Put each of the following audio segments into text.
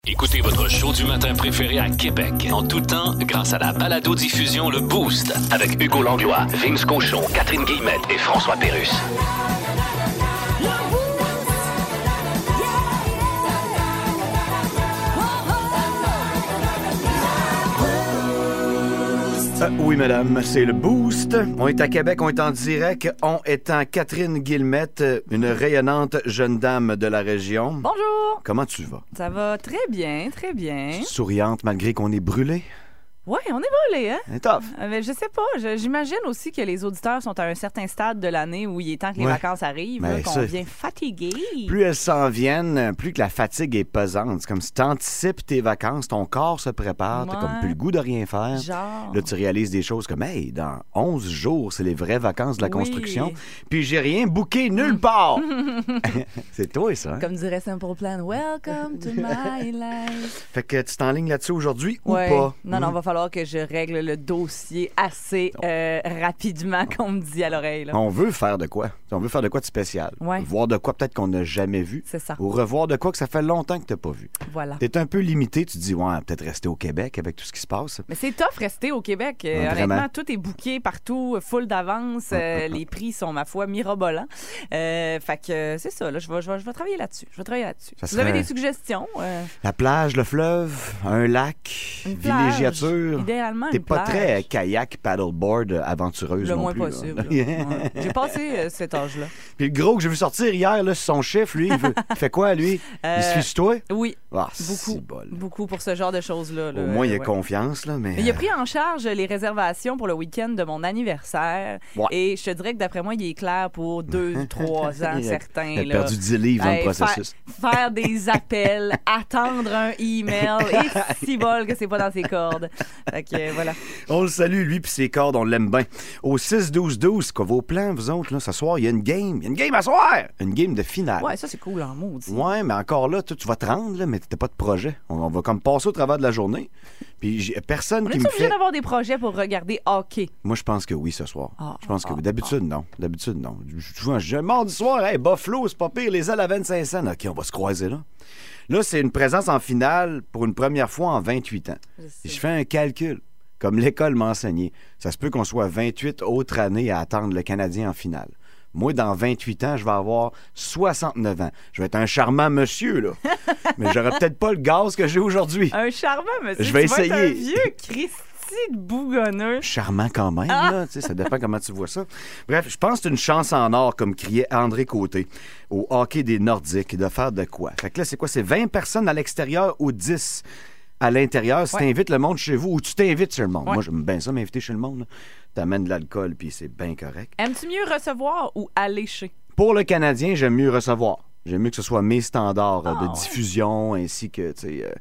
Écoutez votre show du matin préféré à Québec en tout temps grâce à la balado-diffusion Le Boost avec Hugo Langlois, Vince Cochon, Catherine Guillemette et François Pérusse. Oui, madame, c'est le Boost. On est à Québec, on est en direct. On est en Catherine Guillemette, une rayonnante jeune dame de la région. Bonjour! Comment tu vas? Ça va très bien, très bien. Souriante malgré qu'on est brûlé? Oui, on est brûlés, hein? C'est tough. Mais je sais pas, j'imagine aussi que les auditeurs sont à un certain stade de l'année où il est temps que les vacances arrivent, là, qu'on devient fatigué. Plus elles s'en viennent, plus que la fatigue est pesante. C'est comme si tu anticipes tes vacances, ton corps se prépare, t'as comme plus le goût de rien faire. Genre. Là, tu réalises des choses comme, hey, dans 11 jours, c'est les vraies vacances de la construction, puis j'ai rien booké nulle part. C'est toi, ça, hein? Comme dirait Simple Plan, welcome to my life. Fait que tu t'enlignes là-dessus aujourd'hui ou Ouais. pas? Non, non, va falloir que je règle le dossier assez rapidement qu'on me dit à l'oreille. Là. On veut faire de quoi? On veut faire de quoi de spécial. Ouais. Voir de quoi peut-être qu'on n'a jamais vu. C'est ça. Ou revoir de quoi que ça fait longtemps que tu n'as pas vu. Voilà. T'es un peu limité. Tu te dis, ouais, peut-être rester au Québec avec tout ce qui se passe. Mais c'est tough rester au Québec. Honnêtement, tout est booké partout, full d'avance. Les prix sont, ma foi, mirobolants. Fait que c'est ça. Là, je vais travailler là-dessus. Vous avez des suggestions? La plage, le fleuve, un lac, une plage, villégiature. Idéalement, T'es une pas plage. très kayak, paddleboard, aventureuse le non moins plus. possible. Ouais. J'ai passé cet âge-là. Puis le gros que j'ai vu sortir hier, là, son chef, lui, il fait quoi, lui? Il se fie sur toi? Oui. Ah, Beaucoup pour ce genre de choses-là. Au moins, il a confiance, là, mais... Il a pris en charge les réservations pour le week-end de mon anniversaire. Ouais. Et je te dirais que d'après moi, il est clair pour 2-3 ans, certains. Il a perdu 10 livres dans le processus. Faire des appels, attendre un email, et si bol que c'est pas dans ses cordes. Fait que voilà. On le salue, lui, puis ses cordes, on l'aime bien. Au 6-12-12, quoi, vos plans, vous autres, là, ce soir, il y a une game. Il y a une game à soir! Une game de finale. Ouais, ça, c'est cool en maudit. Ouais, mais encore là, tu vas te rendre, là, mais t'as pas de projet. On va comme passer au travers de la journée. Puis personne qui me fait... On est obligé d'avoir des projets pour regarder hockey? Moi, je pense que oui, ce soir. Je pense que oui. D'habitude, non. J'ai un mardi soir, hey, Buffalo, c'est pas pire, les ailes à 25 cents. OK, on va se croiser là. Là, c'est une présence en finale pour une première fois en 28 ans. Je fais un calcul. Comme l'école m'a enseigné, ça se peut qu'on soit 28 autres années à attendre le Canadien en finale. Moi, dans 28 ans, je vais avoir 69 ans. Je vais être un charmant monsieur, là. Mais j'aurai peut-être pas le gaz que j'ai aujourd'hui. Un charmant monsieur? Je vais essayer. Vas être un vieux Christy de bougonneux. Charmant quand même, là. Tu sais, ça dépend comment tu vois ça. Bref, je pense que c'est une chance en or, comme criait André Côté, au hockey des Nordiques, de faire de quoi? Fait que là, c'est quoi? C'est 20 personnes à l'extérieur ou 10 à l'intérieur, si t'invites le monde chez vous ou tu t'invites chez le monde. Moi, j'aime bien ça, m'inviter chez le monde. Là. T'amènes de l'alcool, puis c'est bien correct. Aimes-tu mieux recevoir ou allécher? Pour le Canadien, j'aime mieux recevoir. J'aime mieux que ce soit mes standards de diffusion, ainsi que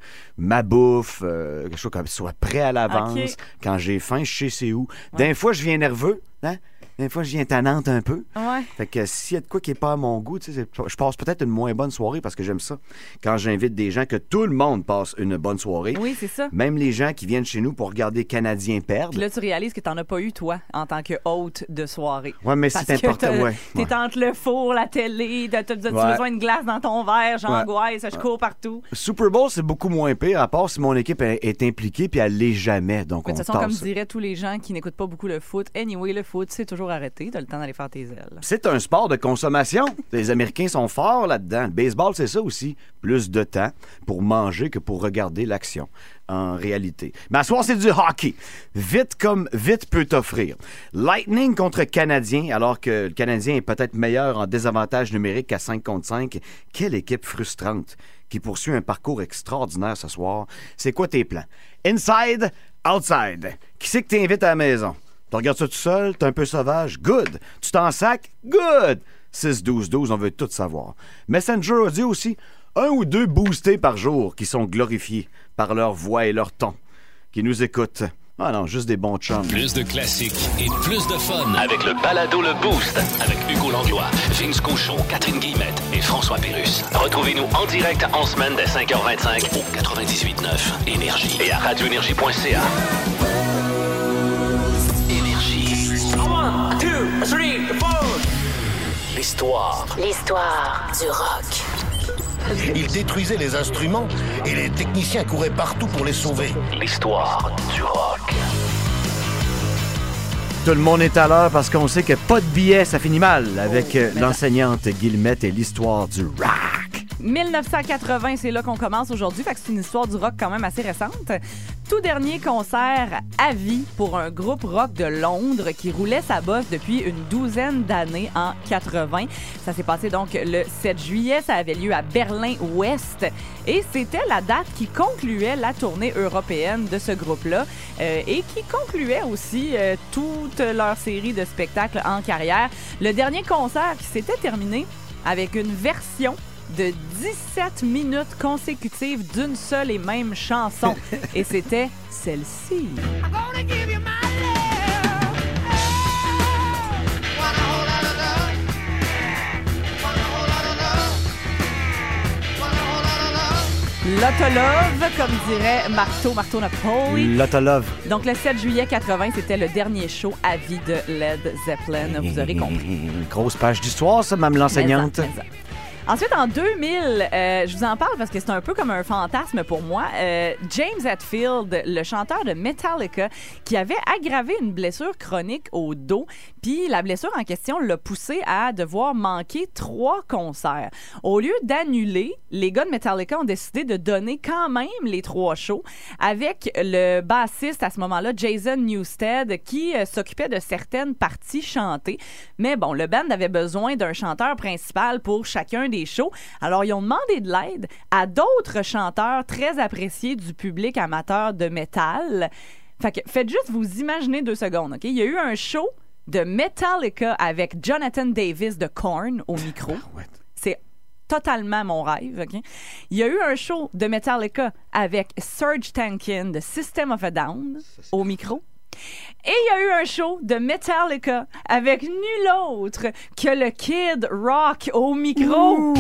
ma bouffe, quelque chose qui soit prêt à l'avance. Okay. Quand j'ai faim, je sais c'est où. D'un fois, je viens nerveux, hein? Des fois, je viens tannante un peu. Ouais. Fait que s'il y a de quoi qui n'est pas à mon goût, je passe peut-être une moins bonne soirée parce que j'aime ça. Quand j'invite des gens, que tout le monde passe une bonne soirée. Oui, c'est ça. Même les gens qui viennent chez nous pour regarder Canadiens perdre. Puis là, tu réalises que tu n'en as pas eu, toi, en tant que hôte de soirée. Oui, mais c'est important. T'es entre le four, la télé, t'as besoin de glace dans ton verre, j'angoisse, je cours partout. Super Bowl, c'est beaucoup moins pire, à part si mon équipe est impliquée, puis elle l'est jamais. Donc, de toute façon, comme diraient tous les gens qui n'écoutent pas beaucoup le foot, anyway, le foot, c'est toujours arrêté. T'as le temps d'aller faire tes ailes. C'est un sport de consommation. Les Américains sont forts là-dedans. Le baseball, c'est ça aussi. Plus de temps pour manger que pour regarder l'action, en réalité. Mais à soir, c'est du hockey. Vite comme vite peut t'offrir. Lightning contre Canadien, alors que le Canadien est peut-être meilleur en désavantage numérique qu'à 5 contre 5. Quelle équipe frustrante qui poursuit un parcours extraordinaire ce soir. C'est quoi tes plans? Inside, outside. Qui c'est que t'invites à la maison? Tu regardes ça tout seul, t'es un peu sauvage, good. Tu t'en sacs, good. 6-12-12, on veut tout savoir. Messenger audio aussi, 1 ou 2 boostés par jour qui sont glorifiés par leur voix et leur ton, qui nous écoutent. Ah non, juste des bons chums. Plus de classiques et plus de fun avec le balado Le Boost avec Hugo Langlois, Vince Cochon, Catherine Guillemette et François Pérusse. Retrouvez-nous en direct en semaine dès 5h25 au 98.9 Énergie et à radioénergie.ca. L'histoire du rock. Il détruisait les instruments et les techniciens couraient partout pour les sauver. L'histoire du rock. Tout le monde est à l'heure parce qu'on sait que pas de billets, ça finit mal avec l'enseignante Guillemette et l'histoire du rock. 1980, c'est là qu'on commence aujourd'hui, fait que c'est une histoire du rock quand même assez récente. Tout dernier concert à vie pour un groupe rock de Londres qui roulait sa bosse depuis une douzaine d'années en 80. Ça s'est passé donc le 7 juillet, ça avait lieu à Berlin-Ouest et c'était la date qui concluait la tournée européenne de ce groupe-là et qui concluait aussi toute leur série de spectacles en carrière. Le dernier concert qui s'était terminé avec une version de 17 minutes consécutives d'une seule et même chanson. Et c'était celle-ci. Lotta Love, comme dirait Marteau Napoli. Lotta Love. Donc, le 7 juillet 80, c'était le dernier show à vie de Led Zeppelin. Vous aurez compris. Grosse page d'histoire, ça, même l'enseignante. Mais ça. Ensuite, en 2000, je vous en parle parce que c'est un peu comme un fantasme pour moi. James Hetfield, le chanteur de Metallica, qui avait aggravé une blessure chronique au dos, puis la blessure en question l'a poussé à devoir manquer 3 concerts. Au lieu d'annuler, les gars de Metallica ont décidé de donner quand même les 3 shows avec le bassiste à ce moment-là, Jason Newsted, qui s'occupait de certaines parties chantées. Mais bon, le band avait besoin d'un chanteur principal pour chacun des shows. Alors, ils ont demandé de l'aide à d'autres chanteurs très appréciés du public amateur de métal. Fait que faites juste vous imaginer 2 secondes, OK? Il y a eu un show de Metallica avec Jonathan Davis de Korn au micro. C'est totalement mon rêve, OK? Il y a eu un show de Metallica avec Serj Tankian de System of a Down au micro. Et il y a eu un show de Metallica avec nul autre que le Kid Rock au micro.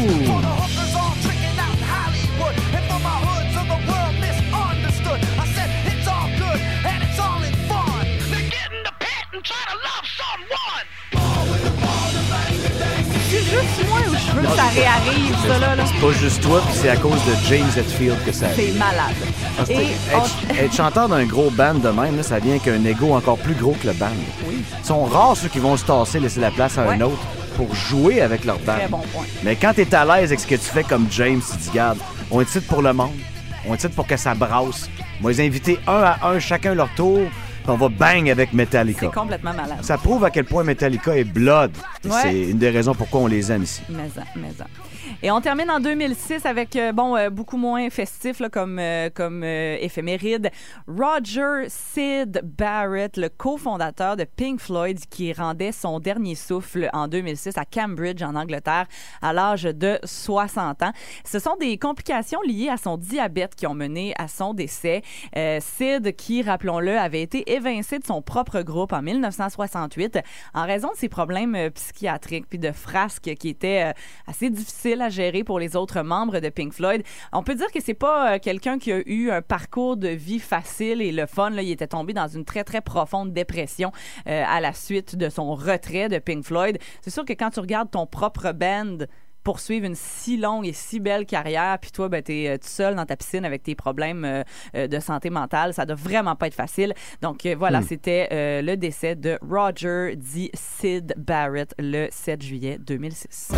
C'est juste moi ou je veux que ça réarrive, ça, là? C'est pas juste toi, puis c'est à cause de James Hetfield que ça arrive. C'est malade. Et être chanteur d'un gros band de même, là, ça vient avec un ego encore plus gros que le band. Oui. Ils sont rares ceux qui vont se tasser, laisser la place à un autre pour jouer avec leur band. Très bon point. Mais quand t'es à l'aise avec ce que tu fais comme James, tu dis, garde, on est ici pour le monde, on est ici pour que ça brasse. On va les inviter un à un, chacun leur tour. On va bang avec Metallica. C'est complètement malade. Ça prouve à quel point Metallica est blood. Ouais. C'est une des raisons pourquoi on les aime ici. Mais ça. Et on termine en 2006 avec, beaucoup moins festif là, comme éphéméride. Roger Syd Barrett, le cofondateur de Pink Floyd, qui rendait son dernier souffle en 2006 à Cambridge, en Angleterre, à l'âge de 60 ans. Ce sont des complications liées à son diabète qui ont mené à son décès. Syd, qui, rappelons-le, avait été évincé de son propre groupe en 1968 en raison de ses problèmes psychiatriques puis de frasques qui étaient assez difficiles à gérer pour les autres membres de Pink Floyd. On peut dire que c'est pas quelqu'un qui a eu un parcours de vie facile et le fun. Là, il était tombé dans une très, très profonde dépression à la suite de son retrait de Pink Floyd. C'est sûr que quand tu regardes ton propre band poursuivre une si longue et si belle carrière, puis toi, ben, t'es tout seul dans ta piscine avec tes problèmes de santé mentale, ça doit vraiment pas être facile. Donc voilà, c'était le décès de Roger D. Syd Barrett le 7 juillet 2006.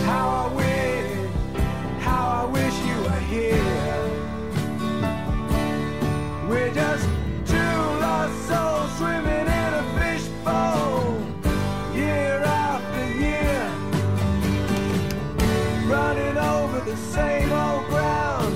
How I wish you were here. We're just 2 lost souls swimming in a fishbowl, year after year, running over the same old ground.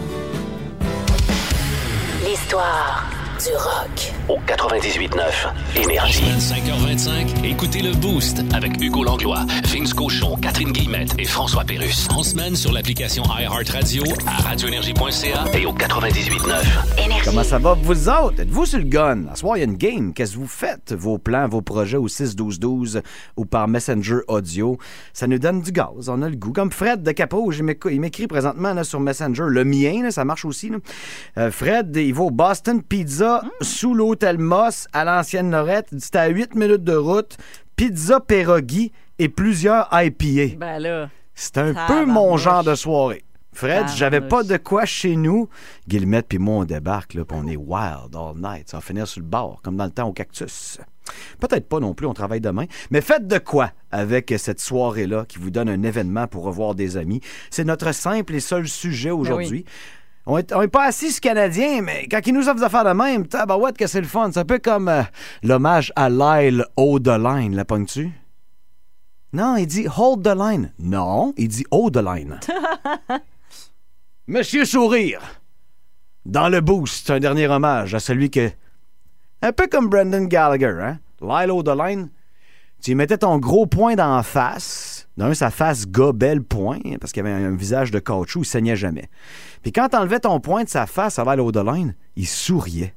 L'histoire du rock. Au 98.9 Énergie. 5h25, écoutez le Boost avec Hugo Langlois, Vince Cochon, Catherine Guillemette et François Pérusse. En semaine sur l'application iHeartRadio, à radioénergie.ca et au 98.9 Énergie. Comment ça va, vous autres? Êtes-vous sur le gun? À ce soir, il y a une game. Qu'est-ce que vous faites? Vos plans, vos projets au 6-12-12 ou par Messenger Audio. Ça nous donne du gaz. On a le goût. Comme Fred de Capro, il m'écrit présentement là, sur Messenger. Le mien, là, ça marche aussi. Là. Fred, il va au Boston Pizza sous l'Hôtel Moss à l'ancienne Lorette. C'était à 8 minutes de route. Pizza pierogi et plusieurs IPA. Ben là. C'est un peu mon genre de soirée. Fred, j'avais pas de quoi chez nous. Guillemette puis moi, on débarque, là, puis on est wild all night. Ça va finir sur le bord, comme dans le temps au cactus. Peut-être pas non plus, on travaille demain. Mais faites de quoi avec cette soirée-là qui vous donne un événement pour revoir des amis. C'est notre simple et seul sujet aujourd'hui. On est pas assis sur Canadien, mais quand ils nous offrent des affaires de même, tabarouette que c'est le fun. C'est un peu comme l'hommage à Lyle Hold the Line, la pognes-tu? Non, il dit Hold the Line. Non, il dit Hold the Line. Monsieur Sourire, dans le boost, un dernier hommage à celui que... Un peu comme Brendan Gallagher, hein? Lyle Hold the Line. Tu y mettais ton gros poing dans la face. D'un, sa face gobait le poing, parce qu'il avait un visage de caoutchouc, il saignait jamais. Puis quand t'enlevais ton poing de sa face à Lyle Hold the Line, il souriait.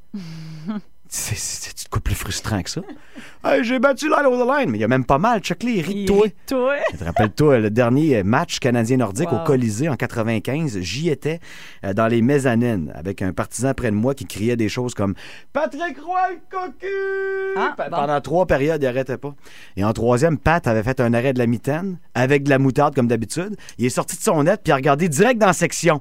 C'est quoi plus frustrant que ça? Hey, j'ai battu Lyle Hold the Line, mais il y a même pas mal. Check-les, il rit de toi. Tu te rappelles-toi, le dernier match canadien-nordique au Colisée en 95, j'y étais dans les mezzanines avec un partisan près de moi qui criait des choses comme « Patrick Roy, le cocu! » Pendant 3 périodes, il n'arrêtait pas. Et en 3e, Pat avait fait un arrêt de la mitaine avec de la moutarde comme d'habitude. Il est sorti de son net puis il a regardé direct dans la section.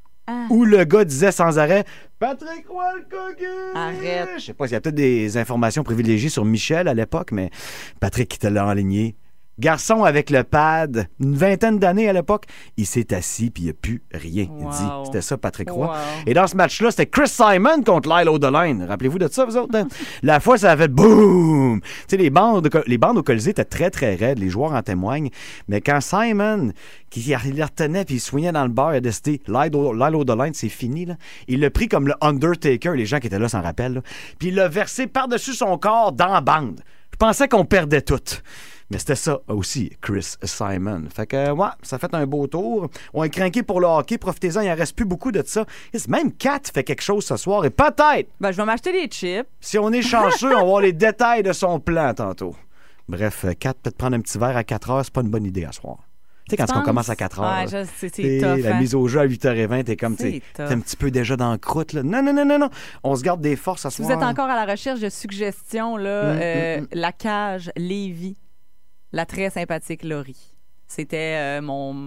Où le gars disait sans arrêt « Patrick Roy, le cocu! » Arrête. Je sais pas, il y a peut-être des informations privilégiées sur Michel à l'époque, mais Patrick était là enligné. Garçon avec le pad, une vingtaine d'années à l'époque, il s'est assis puis il n'a plus rien dit. C'était ça, Patrick Roy. Et dans ce match-là, c'était Chris Simon contre Lyle Hold the Line. Rappelez-vous de ça, vous autres? Hein? La fois, ça a fait boum! Tu sais, les bandes au Colisée étaient très, très raides. Les joueurs en témoignent. Mais quand Simon, qui les retenait puis il soignait dans le bar, il a décidé Lyle Hold the Line, c'est fini. Là. Il l'a pris comme le Undertaker, les gens qui étaient là s'en rappellent. Là. Puis il l'a versé par-dessus son corps dans la bande. Je pensais qu'on perdait tout. Mais c'était ça aussi, Chris Simon. Fait que, ouais, ça fait un beau tour. On est craqué pour le hockey. Profitez-en, il n'en reste plus beaucoup de ça. Même Kat fait quelque chose ce soir. Et peut-être... je vais m'acheter des chips. Si on est chanceux, on va voir les détails de son plan tantôt. Bref, Kat, peut-être prendre un petit verre à 4 heures, c'est pas une bonne idée à soir. Tu sais, quand on commence à 4 heures, c'est tough, la mise au jeu à 8h20, t'es comme, t'es un petit peu déjà dans le croûte. Là. Non. On se garde des forces à soir. Si vous êtes encore à la recherche de suggestions, là, la cage Lévis. La très sympathique Laurie. C'était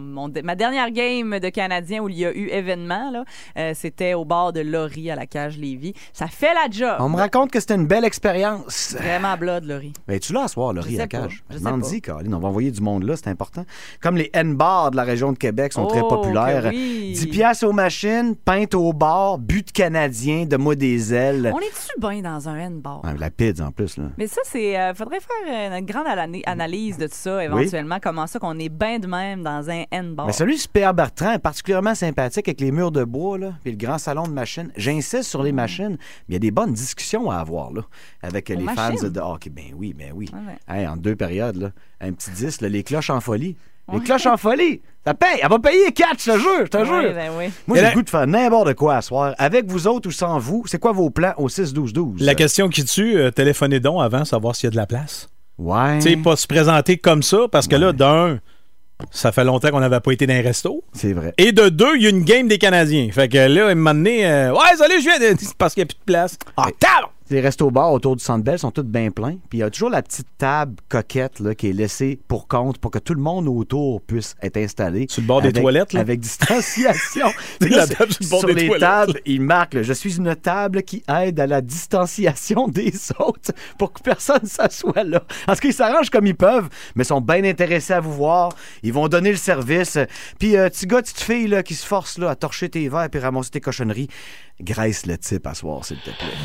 ma dernière game de Canadien où il y a eu événement. Là. C'était au bar de Laurie à la cage Lévis. Ça fait la job. On me raconte que c'était une belle expérience. Vraiment blood, Laurie. Mais tu l'as à soir, Laurie, à la cage. Je sais pas. Caroline, on va envoyer du monde là, c'est important. Comme les N-bars de la région de Québec sont très populaires. Oui. 10 piastres aux machines, pinte au bar, but de Canadien, de moi des ailes. On est-tu bien dans un N-bar? Ouais, la pizza en plus. Là. Mais ça, c'est... faudrait faire une grande analyse de tout ça, éventuellement. Comment ça qu'on est bien de même dans un N-bar. Mais celui du P.R. Bertrand est particulièrement sympathique avec les murs de bois, là, puis le grand salon de machines. J'insiste sur les machines, mais il y a des bonnes discussions à avoir là, avec les fans de hockey. Ben oui. Ouais. Hey, en 2 périodes, là, un petit 10, là, les cloches en folie. Les cloches en folie! Ça paye! Elle va payer 4, je te jure! Oui. Moi, j'ai le goût de faire n'importe quoi à soir. Avec vous autres ou sans vous, c'est quoi vos plans au 6-12-12? La question qui tue, téléphonez donc avant, savoir s'il y a de la place. Ouais. Tu sais, pas se présenter comme ça, parce que là, d'un, ça fait longtemps qu'on n'avait pas été dans un resto. C'est vrai. Et de 2, il y a une game des Canadiens. Fait que là, il m'a donné... ouais, salut, je viens parce qu'il n'y a plus de place. Ah, tabre! Les restos-bars autour du Centre Bell sont tous bien pleins. Puis il y a toujours la petite table coquette là, qui est laissée pour compte pour que tout le monde autour puisse être installé. Sur le bord des toilettes, là? Avec distanciation. La table sur le bord sur des les toilettes. tables, il marque « Je suis une table qui aide à la distanciation des autres pour que personne ne s'assoie là. » En tout cas, ils s'arrangent comme ils peuvent, mais sont bien intéressés à vous voir. Ils vont donner le service. Puis, petit gars, petite fille là, qui se force là, à torcher tes verres et ramasser tes cochonneries, graisse le type à soir, s'il te plaît.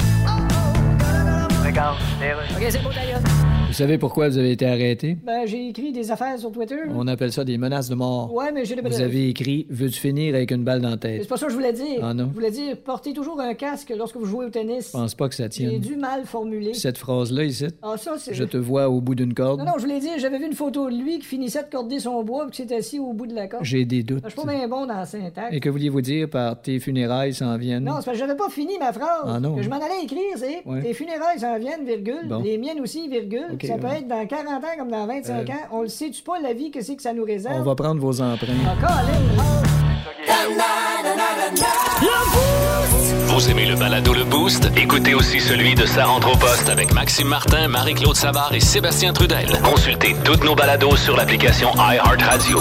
OK, c'est bon, d'ailleurs. Vous savez pourquoi vous avez été arrêté? Ben, j'ai écrit des affaires sur Twitter. On appelle ça des menaces de mort. Ouais, mais j'ai... Vous avez écrit « Veux-tu finir avec une balle dans la tête? » C'est pas ça que je voulais dire. Ah non? Je voulais dire, portez toujours un casque lorsque vous jouez au tennis. Je pense pas que ça J'ai tienne. dû mal formuler. Cette phrase-là, ici, Ah, ça, c'est... je te vois au bout d'une corde. Non, je voulais dire, j'avais vu une photo de lui qui finissait de corder son bois et qui s'était assis au bout de la corde. J'ai des doutes. Je suis pas bien bon dans la syntaxe. Et que vouliez-vous dire par « tes funérailles s'en viennent » ? Non, c'est parce que j'avais pas fini ma phrase. Ah non. Que je m'en allais écrire, c'est Ouais. tes funérailles s'en viennent, virgule. Bon. Les miennes aussi, virgule. Ok, ça peut ouais. être dans 40 ans comme dans 25 ans. On le sait-tu pas, la vie, que c'est que ça nous réserve? On va prendre vos empreintes. Encore, allez. Vous Vous aimez le balado Le Boost? Écoutez aussi celui de Sa rentre au poste avec Maxime Martin, Marie-Claude Savard et Sébastien Trudel. Consultez toutes nos balados sur l'application iHeartRadio.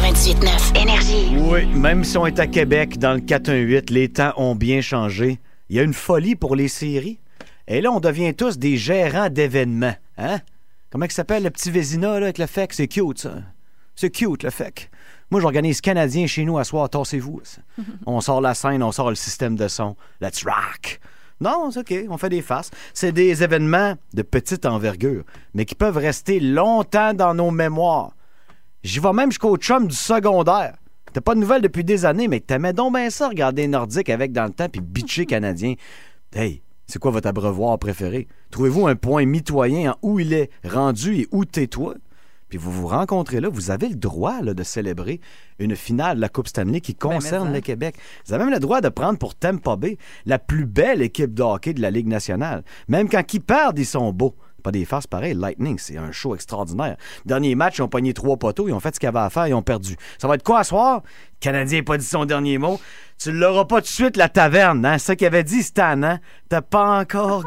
98.9 Énergie. Oui, même si on est à Québec dans le 418, les temps ont bien changé. Il y a une folie pour les séries. Et là, on devient tous des gérants d'événements. Hein? Comment il s'appelle le petit Vézina là, avec le FEC? C'est cute, ça. C'est cute, le FEC. Moi, j'organise Canadien chez nous à soir. Tassez-vous. On sort la scène, on sort le système de son. Let's rock! Non, c'est OK, on fait des farces. C'est des événements de petite envergure, mais qui peuvent rester longtemps dans nos mémoires. J'y vais même jusqu'au chum du secondaire. T'as pas de nouvelles depuis des années, mais t'aimais donc bien ça, regarder Nordique avec dans le temps puis bitcher Canadien. Hey, c'est quoi votre abreuvoir préféré? Trouvez-vous un point mitoyen en où il est rendu et où t'es toi? Puis vous vous rencontrez là, vous avez le droit là, de célébrer une finale de la Coupe Stanley qui concerne le Québec. Vous avez même le droit de prendre pour Tampa Bay la plus belle équipe de hockey de la Ligue nationale. Même quand ils perdent, ils sont beaux. Pas des farces pareilles. Lightning, c'est un show extraordinaire. Dernier match, ils ont pogné 3 poteaux, ils ont fait ce qu'il y avait à faire, ils ont perdu. Ça va être quoi à soir? Le Canadien n'a pas dit son dernier mot. Tu l'auras pas tout de suite, la taverne. Hein? C'est ça qu'il avait dit, Stan. Hein? T'as pas encore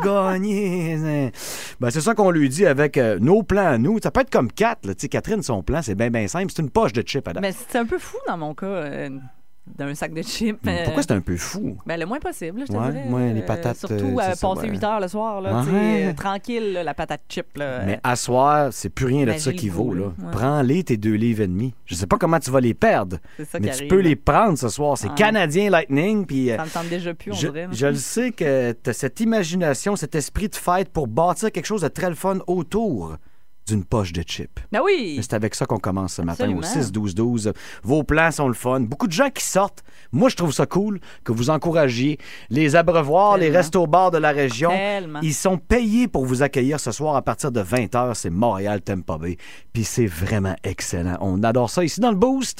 gagné. Ben, c'est ça qu'on lui dit avec nos plans à nous. Ça peut être comme Kat. Là. Catherine, son plan, c'est bien simple. C'est une poche de chips à date. Mais c'est un peu fou dans mon cas. D'un sac de chips. Pourquoi c'est un peu fou? Ben, le moins possible, je te dirais. Ouais, les patates. Surtout passer 8 heures le soir, là, tranquille, là, la patate chip. Là, mais à soir, c'est plus rien de ça qui vaut. Là. Ouais. Prends-les tes 2,5 livres. Je sais pas comment tu vas les perdre, mais tu peux les prendre ce soir. C'est Canadien Lightning. Puis, ça me tente déjà plus, on dirait. Je le sais que tu as cette imagination, cet esprit de fête pour bâtir quelque chose de très le fun autour d'une poche de chips. Ben oui! Mais c'est avec ça qu'on commence ce matin au 6-12-12. Vos plans sont le fun. Beaucoup de gens qui sortent. Moi, je trouve ça cool que vous encouragiez les abreuvoirs, les restos-bars de la région. Tellement. Ils sont payés pour vous accueillir ce soir à partir de 20h. C'est Montréal Tampa Bay. Puis c'est vraiment excellent. On adore ça ici dans le Boost.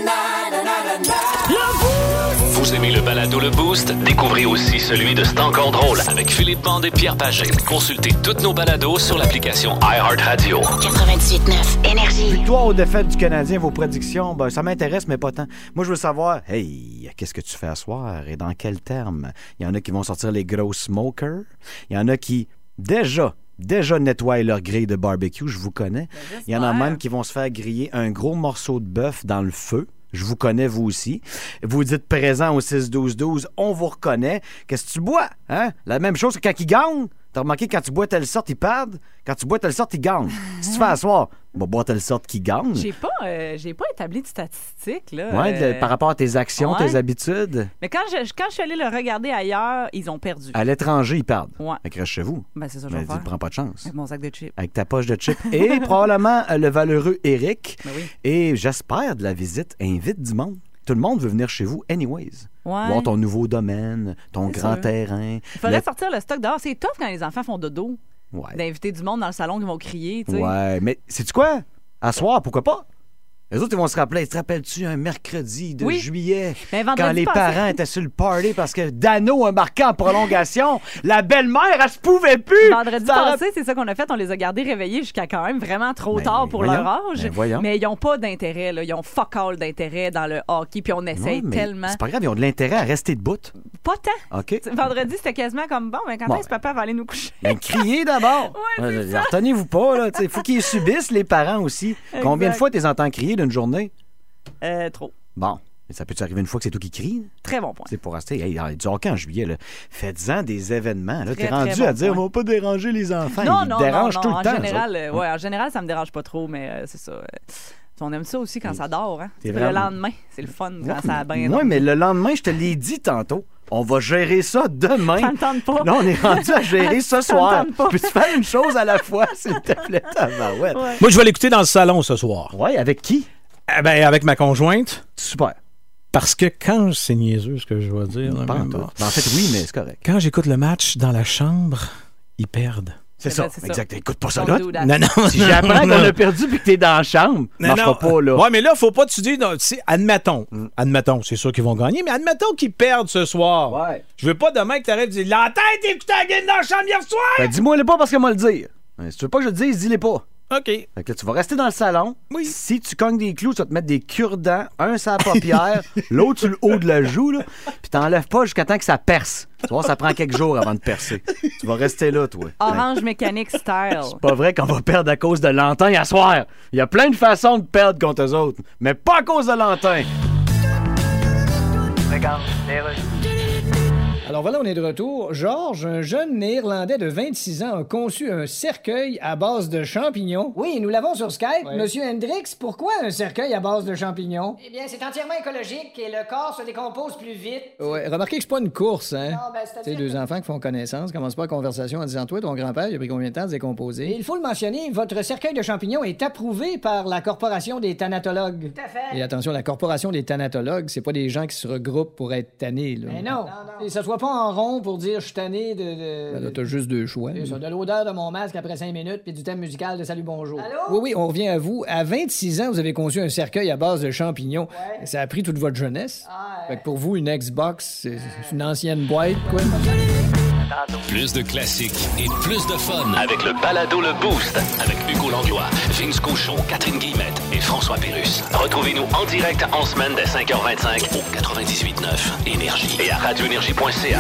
Vous aimez le balado Le Boost? Découvrez aussi celui de C'est encore drôle avec Philippe Bande et Pierre Pagé. Consultez toutes nos balados sur l'application iHeartRadio. 98.9 Énergie. Victoire ou défaite du Canadien, vos prédictions, ben, ça m'intéresse, mais pas tant. Moi, je veux savoir, hey, qu'est-ce que tu fais à soir et dans quels termes? Il y en a qui vont sortir les gros smokers. Il y en a qui, déjà nettoient leur grille de barbecue, je vous connais. Il y en a même qui vont se faire griller un gros morceau de bœuf dans le feu. Je vous connais, vous aussi. Vous dites présent au 6-12-12, on vous reconnaît. Qu'est-ce que tu bois? Hein? La même chose que quand ils gagnent. T'as remarqué, quand tu bois telle sorte, ils perdent. Quand tu bois telle sorte, ils gagnent. Si tu fais asseoir, on va boire telle sorte qu'ils gagnent. J'ai pas établi de statistiques, là. Ouais, par rapport à tes actions, tes habitudes. Mais quand je suis allée le regarder ailleurs, ils ont perdu. À l'étranger, ils perdent. Ouais. Fait que reste chez vous. Ben, c'est ça, je vais faire. Tu prends pas de chance. Avec mon sac de chips. Avec ta poche de chips. Et probablement le valeureux Éric. Ben oui. Et j'espère de la visite invite du monde. Tout le monde veut venir chez vous anyways. Ouais. Voir ton nouveau domaine, ton grand terrain. Il faudrait sortir le stock dehors. C'est tough quand les enfants font dodo. Ouais. D'inviter du monde dans le salon qui vont crier, tu sais. Ouais, mais sais-tu quoi? À soir, pourquoi pas? Les autres, ils vont se rappeler. Te rappelles-tu un mercredi de juillet, quand les parents étaient sur le party parce que Dano a marqué en prolongation? La belle-mère, elle se pouvait plus! Vendredi passé, c'est ça qu'on a fait. On les a gardés réveillés jusqu'à quand même vraiment trop tard pour leur âge. Mais ils n'ont pas d'intérêt. Là. Ils ont fuck all d'intérêt dans le hockey. Puis on essaye tellement. C'est pas grave, ils ont de l'intérêt à rester debout. Pas tant. OK. Vendredi, c'était quasiment comme bon, mais quand est-ce que papa va aller nous coucher? Ben, criez d'abord. Retenez-vous pas. Il faut qu'ils subissent, les parents aussi. Exact. Combien de fois tu les entends crier d'une journée? Trop. Bon. Ça peut-tu arriver une fois que c'est toi qui crie? Très bon point. C'est pour rester. Hey, du hockey en juillet, là. Faites-en des événements. Là. T'es rendu à dire, on va pas déranger les enfants. Ils dérangent tout le temps. En général, ça me dérange pas trop, mais c'est ça. On aime ça aussi quand ça dort. Hein? Le lendemain, c'est le fun quand ça a bien. Oui, mais le lendemain, je te l'ai dit tantôt. On va gérer ça demain. Ça me tente pas. Là, on est rendu à gérer ce soir. Peux-tu faire une chose à la fois, s'il te plaît, tabarouette? Ouais. Moi, je vais l'écouter dans le salon ce soir. Oui, avec qui? Avec ma conjointe. Super. Parce que quand c'est niaiseux ce que je vais dire. Là, en fait, oui, mais c'est correct. Quand j'écoute le match dans la chambre, ils perdent. C'est ça, exact. Écoute pas ça là. Non. Si j'apprends qu'on a perdu puis que t'es dans la chambre, marchera pas là. Ouais, mais là, faut pas te dire, admettons, c'est sûr qu'ils vont gagner, mais admettons qu'ils perdent ce soir. Ouais. Je veux pas demain que t'arrives et dire, la tête, écoute la game dans la chambre hier soir. Ben, dis-moi-le pas parce que moi le dire. Si tu veux pas que je le dise, dis-le pas. OK. Fait que tu vas rester dans le salon. Oui. Si tu cognes des clous, tu vas te mettre des cure-dents, un sur la paupière, l'autre sur le haut de la joue, là, puis t'enlèves pas jusqu'à temps que ça perce. Tu vois, ça prend quelques jours avant de percer. Tu vas rester là, toi. Orange mécanique style. C'est pas vrai qu'on va perdre à cause de l'antin à soir. Il y a plein de façons de perdre contre eux autres, mais pas à cause de l'antin. Alors voilà, on est de retour. Georges, un jeune Néerlandais de 26 ans, a conçu un cercueil à base de champignons. Oui, nous l'avons sur Skype. Ouais. Monsieur Hendrix, pourquoi un cercueil à base de champignons? Eh bien, c'est entièrement écologique et le corps se décompose plus vite. Ouais, remarquez que c'est pas une course, hein? Non, ben, Tu sais, c'est-à-dire... deux enfants qui font connaissance, commencent pas la conversation en disant « Toi, ton grand-père, il a pris combien de temps à se Et décomposer? il faut le mentionner, votre cercueil de champignons est approuvé par la Corporation des thanatologues. Tout à fait. » Et attention, la Corporation des thanatologues, c'est pas des gens qui se regroupent pour être tannés, là. Mais non, et ça soit pas en rond pour dire je suis tanné Ben là, t'as juste deux choix. C'est ça, de l'odeur de mon masque après 5 minutes puis du thème musical de Salut Bonjour. Allô? Oui, on revient à vous. À 26 ans, vous avez conçu un cercueil à base de champignons. Ouais. Ça a pris toute votre jeunesse. Ah, Fait que pour vous, une Xbox, c'est une ancienne boîte, quoi. Plus de classiques et plus de fun avec le balado Le Boost avec Hugo Langlois, Vince Cochon, Catherine Guillemette et François Pérusse. Retrouvez-nous en direct en semaine dès 5h25 au 98.9 Énergie et à radioénergie.ca.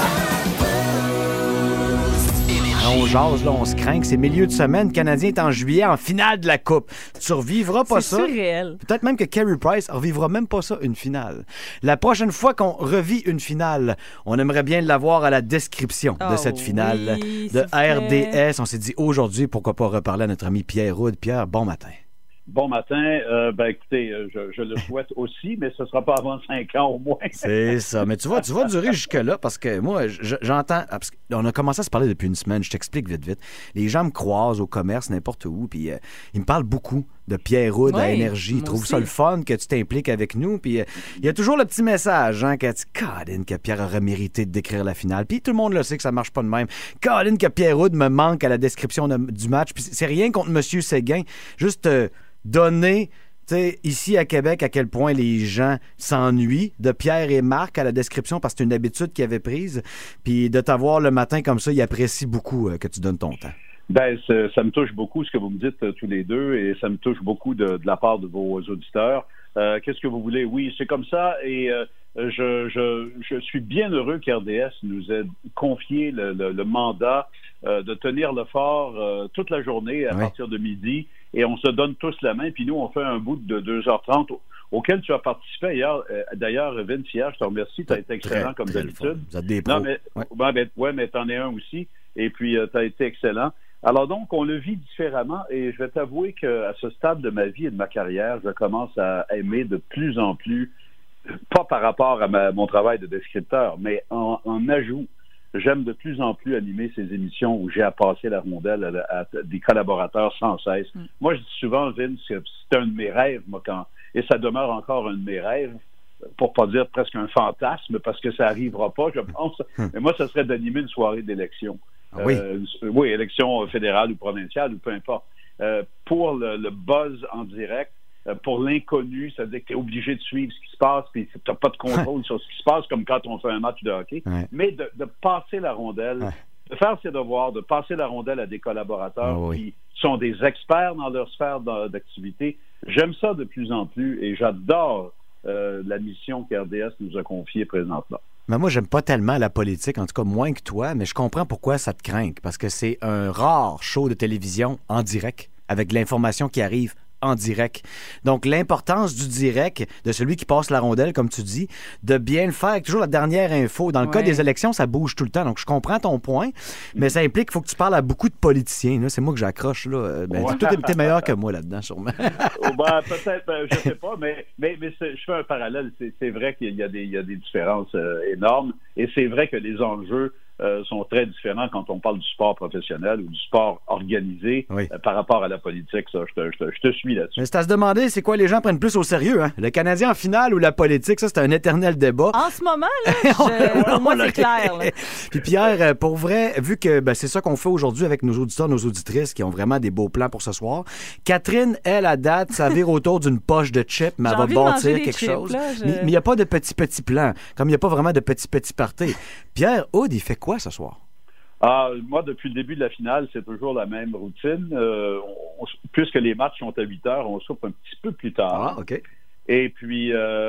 On jase, là, on se craint que c'est milieu de semaine. Le Canadien est en juillet en finale de la Coupe. Tu revivras pas ça. C'est surréel. Peut-être même que Carey Price revivra même pas ça, une finale. La prochaine fois qu'on revit une finale, on aimerait bien l'avoir à la description de cette finale oui, de c'est RDS. On s'est dit aujourd'hui, pourquoi pas reparler à notre ami Pierre Roud. Pierre, bon matin. Bon matin. Écoutez, je le souhaite aussi, mais ce ne sera pas avant 5 ans au moins. C'est ça. Mais tu vas durer jusque-là parce que moi, j'entends... Parce qu'on a commencé à se parler depuis une semaine. Je t'explique vite. Les gens me croisent au commerce, n'importe où, puis ils me parlent beaucoup de Pierre Roud à Énergie. Ils trouvent ça le fun que tu t'impliques avec nous. Puis il y a toujours le petit message, hein, que Pierre aurait mérité de décrire la finale. Puis tout le monde le sait que ça marche pas de même. Colin, que Pierre Roud me manque à la description du match. Puis c'est rien contre M. Séguin. Juste donner... Tu sais, ici à Québec, à quel point les gens s'ennuient de Pierre et Marc à la description parce que c'est une habitude qu'ils avaient prise. Puis de t'avoir le matin comme ça, ils apprécient beaucoup que tu donnes ton temps. Ben, ça me touche beaucoup ce que vous me dites tous les deux et ça me touche beaucoup de la part de vos auditeurs. Qu'est-ce que vous voulez? Oui, c'est comme ça et je suis bien heureux qu'RDS nous ait confié le mandat de tenir le fort toute la journée à partir de midi et on se donne tous la main puis nous on fait un bout de 2h30 auquel tu as participé hier. D'ailleurs, Vince, hier, je te remercie, tu as été excellent comme d'habitude. Vous êtes des pros. Non, mais t'en es un aussi et puis tu as été excellent. Alors donc, on le vit différemment et je vais t'avouer qu'à ce stade de ma vie et de ma carrière, je commence à aimer de plus en plus, pas par rapport à mon travail de descripteur, mais en ajout. J'aime de plus en plus animer ces émissions où j'ai à passer la rondelle à des collaborateurs sans cesse. Moi, je dis souvent, Vince, que c'est un de mes rêves, et ça demeure encore un de mes rêves, pour pas dire presque un fantasme, parce que ça arrivera pas, je pense. Mais moi, ça serait d'animer une soirée d'élection. Oui, élection fédérale ou provinciale, ou peu importe. Pour le buzz en direct, pour l'inconnu, c'est-à-dire que tu es obligé de suivre ce qui se passe, puis tu n'as pas de contrôle sur ce qui se passe, comme quand on fait un match de hockey, mais de passer la rondelle, de faire ses devoirs, de passer la rondelle à des collaborateurs qui sont des experts dans leur sphère d'activité. J'aime ça de plus en plus et j'adore la mission qu'RDS nous a confiée présentement. Mais moi, j'aime pas tellement la politique, en tout cas moins que toi, mais je comprends pourquoi ça te craint, parce que c'est un rare show de télévision en direct, avec de l'information qui arrive en direct. Donc, l'importance du direct, de celui qui passe la rondelle, comme tu dis, de bien le faire avec toujours la dernière info. Dans le cas des élections, ça bouge tout le temps. Donc, je comprends ton point, mais ça implique qu'il faut que tu parles à beaucoup de politiciens. Là. C'est moi que j'accroche. Là. T'es meilleur que moi là-dedans, sûrement. Peut-être, je sais pas, mais je fais un parallèle. C'est vrai qu'il y a des différences énormes et c'est vrai que les enjeux sont très différents quand on parle du sport professionnel ou du sport organisé par rapport à la politique. Ça, je te suis là-dessus. Mais c'est à se demander, c'est quoi les gens prennent plus au sérieux, hein? Le Canadien en finale ou la politique? Ça, c'est un éternel débat. En ce moment, là, pour moi, c'est clair. Là. Puis Pierre, pour vrai, vu que c'est ça qu'on fait aujourd'hui avec nos auditeurs, nos auditrices qui ont vraiment des beaux plans pour ce soir, Catherine, elle, à date, ça vire autour d'une poche de chips, mais elle va bâtir quelque chose. Là, mais il n'y a pas de petits plans, comme il n'y a pas vraiment de petits parties. Pierre Hood, il fait quoi ce soir? Moi, depuis le début de la finale, c'est toujours la même routine. Puisque les matchs sont à 8 heures, on soupe un petit peu plus tard. Ah, OK. Et puis,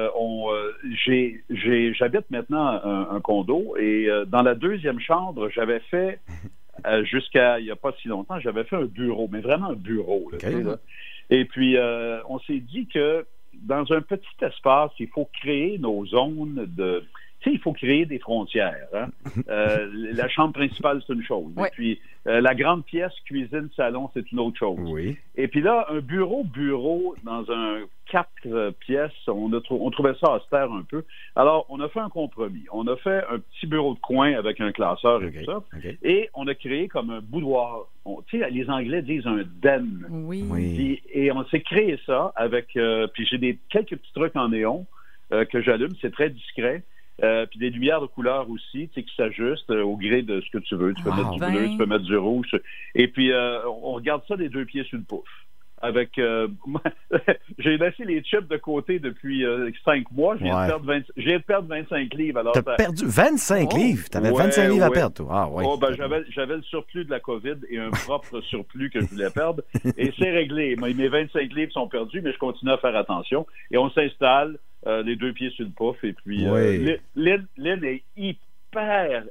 j'habite maintenant un condo et dans la deuxième chambre, j'avais fait, jusqu'à il n'y a pas si longtemps, j'avais fait un bureau, mais vraiment un bureau. Là, okay. là. Et puis, on s'est dit que dans un petit espace, il faut créer nos zones de... Tu sais, il faut créer des frontières. Hein? La chambre principale, c'est une chose. Oui. Et puis, la grande pièce, cuisine, salon, c'est une autre chose. Oui. Et puis là, un bureau dans un 4 pièces, on trouvait ça austère un peu. Alors, on a fait un compromis. On a fait un petit bureau de coin avec un classeur et tout ça. Okay. Et on a créé comme un boudoir. Tu sais, les Anglais disent un den. Oui. Et on s'est créé ça avec... puis j'ai quelques petits trucs en néon que j'allume. C'est très discret. Puis des lumières de couleur aussi, tu sais, qui s'ajustent au gré de ce que tu veux. Tu peux mettre du bleu, tu peux mettre du rouge. Et puis, on regarde ça des 2 pieds sur le pouf. Avec, j'ai laissé les chips de côté depuis 5 mois. Je viens de perdre 25 livres. Alors, t'as perdu 25 livres? T'avais 25 livres à perdre, toi. Ah, ouais. J'avais le surplus de la COVID et un propre surplus que je voulais perdre. Et c'est réglé. Mes 25 livres sont perdus, mais je continue à faire attention. Et on s'installe. Les 2 pieds sur le pouf, et puis Lynn est hyper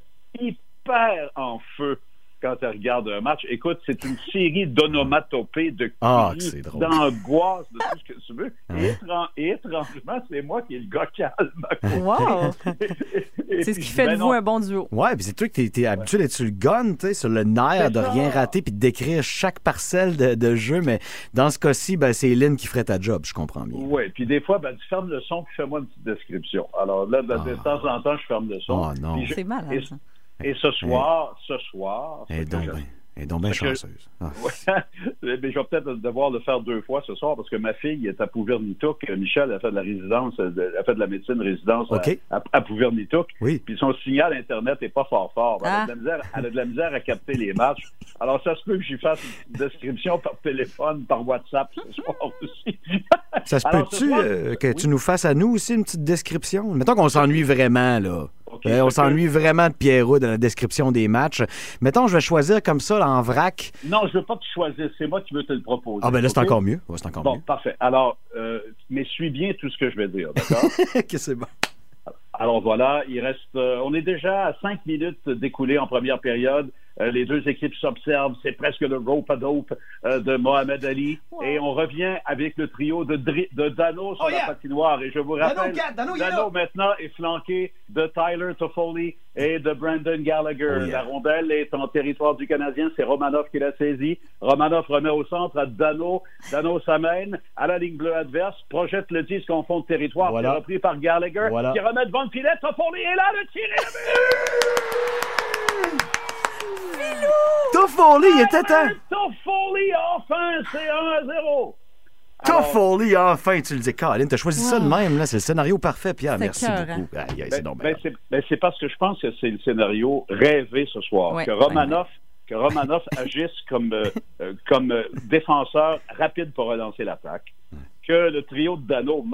en feu quand elle regarde un match. Écoute, c'est une série d'onomatopées, de cris, d'angoisse, de tout ce que tu veux. Et étrangement, c'est moi qui est le gars calme. Wow! C'est ce qui fait de vous un bon duo. Ouais, puis c'est toi que t'es habitué d'être sur le gun, tu sais, sur le nerf, de rien rater, puis de décrire chaque parcelle de jeu, mais dans ce cas-ci, c'est Lynn qui ferait ta job, je comprends bien. Oui, puis des fois, tu fermes le son, puis fais-moi une petite description. Alors là, de temps en temps, je ferme le son. Oh non. C'est malade, ça. Et ce soir... Elle est donc bien chanceuse. Mais je vais peut-être devoir le faire 2 fois ce soir parce que ma fille est à Pouvernituk. Michel a fait de la résidence, a fait de la médecine résidence à Pouvernituk. Oui. Puis son signal Internet n'est pas fort. Elle a de la misère à capter les matchs. Alors, ça se peut que j'y fasse une description par téléphone, par WhatsApp ce soir aussi. Ça se peut-tu que tu nous fasses à nous aussi une petite description? Mettons qu'on s'ennuie vraiment, là. On s'ennuie vraiment de Pierrot dans la description des matchs. Mettons, je vais choisir comme ça, là, en vrac. Non, je veux pas que tu choisisses. C'est moi qui veux te le proposer. Ah, ben là, c'est encore mieux. Ouais, c'est encore mieux. Parfait. Alors, mais suis bien tout ce que je vais dire, d'accord? OK, c'est bon. Alors voilà, il reste... on est déjà à 5 minutes d'écoulé en première période. Les 2 équipes s'observent. C'est presque le rope-a-dope de Mohamed Ali. Wow. Et on revient avec le trio de Dano sur la patinoire. Et je vous rappelle, Dano maintenant est flanqué de Tyler Toffoli et de Brendan Gallagher. Oh yeah. La rondelle est en territoire du Canadien. C'est Romanov qui l'a saisie. Romanov remet au centre à Dano. Dano s'amène à la ligne bleue adverse. Projette le disque en fond de territoire. Voilà. C'est repris par Gallagher qui remet devant le filet. Toffoli est là, le tir et le but! Toffoli, il était temps! Toffoli, enfin, c'est 1-0! Toffoli, enfin, tu le dis. Caroline, t'as choisi ça de même, là. C'est le scénario parfait, Pierre. Merci beaucoup. C'est parce que je pense que c'est le scénario rêvé ce soir. Ouais. Que Romanov agisse comme défenseur rapide pour relancer l'attaque. Que le trio de Dano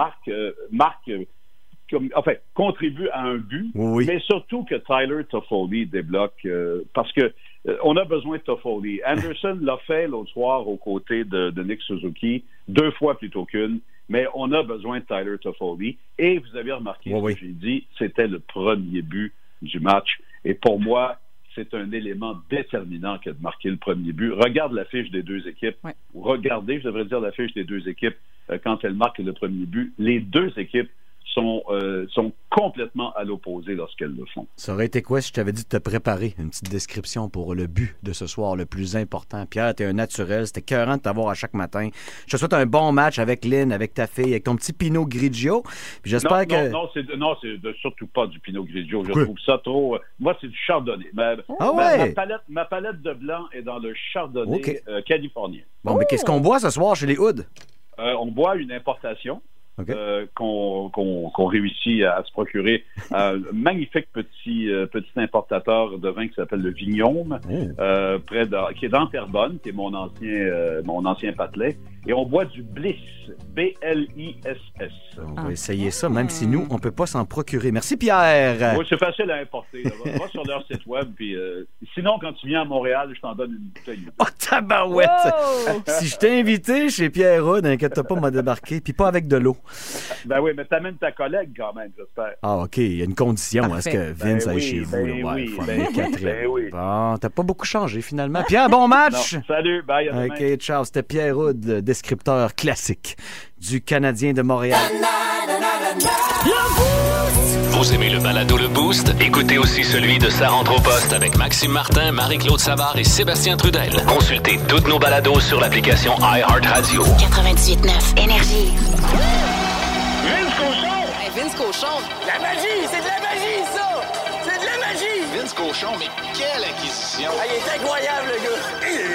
contribue à un but, mais surtout que Tyler Toffoli débloque, parce que on a besoin de Toffoli. Anderson l'a fait l'autre soir aux côtés de Nick Suzuki, 2 fois plutôt qu'une, mais on a besoin de Tyler Toffoli. Et vous avez remarqué ce que j'ai dit, c'était le premier but du match. Et pour moi, c'est un élément déterminant que de marquer le premier but. Regarde l'affiche des 2 équipes. Ouais. Regardez, je devrais dire l'affiche des 2 équipes quand elles marquent le premier but. Les 2 équipes sont complètement à l'opposé lorsqu'elles le font. Ça aurait été quoi si je t'avais dit de te préparer une petite description pour le but de ce soir, le plus important? Pierre, t'es un naturel. C'était écœurant de t'avoir à chaque matin. Je te souhaite un bon match avec Lynn, avec ta fille, avec ton petit Pinot Grigio. Puis j'espère que... Non, c'est surtout pas du Pinot Grigio. Je trouve ça trop... moi, c'est du Chardonnay. Ma palette de blanc est dans le Chardonnay californien. Bon, mais qu'est-ce qu'on boit ce soir chez les Hoods? On boit une importation. qu'on réussit à se procurer un magnifique petit importateur de vin qui s'appelle le Vignaume, qui est dans Terrebonne, qui est mon ancien patelin. Et on boit du Bliss, B-L-I-S-S. On va essayer ça, même si nous, on ne peut pas s'en procurer. Merci, Pierre. Oui, c'est facile à importer. Va sur leur site web. Puis, sinon, quand tu viens à Montréal, je t'en donne une bouteille. Oh, tabarouette! Wow! Si je t'ai invité chez Pierre Houd, inquiète-toi pas, m'a débarqué. Puis pas avec de l'eau. Ben oui, mais t'amènes ta collègue quand même, j'espère. Ah, OK. Il y a une condition. Est-ce que Vince aille chez vous? Oui. Bon, t'as pas beaucoup changé, finalement. Pierre, bon match! Non, salut, bye. OK, ciao. C'était Pierre Houd, descripteur classique du Canadien de Montréal. Vous aimez le balado Le Boost? Écoutez aussi celui de Sa rentre au poste avec Maxime Martin, Marie-Claude Savard et Sébastien Trudel. Consultez toutes nos balados sur l'application iHeartRadio. 98.9 Énergie. Vince Cochon! Hey, Vince Cochon! La magie! C'est de la magie, ça! C'est de la magie! Vince Cochon, mais quelle acquisition! Ah, il est incroyable, le gars!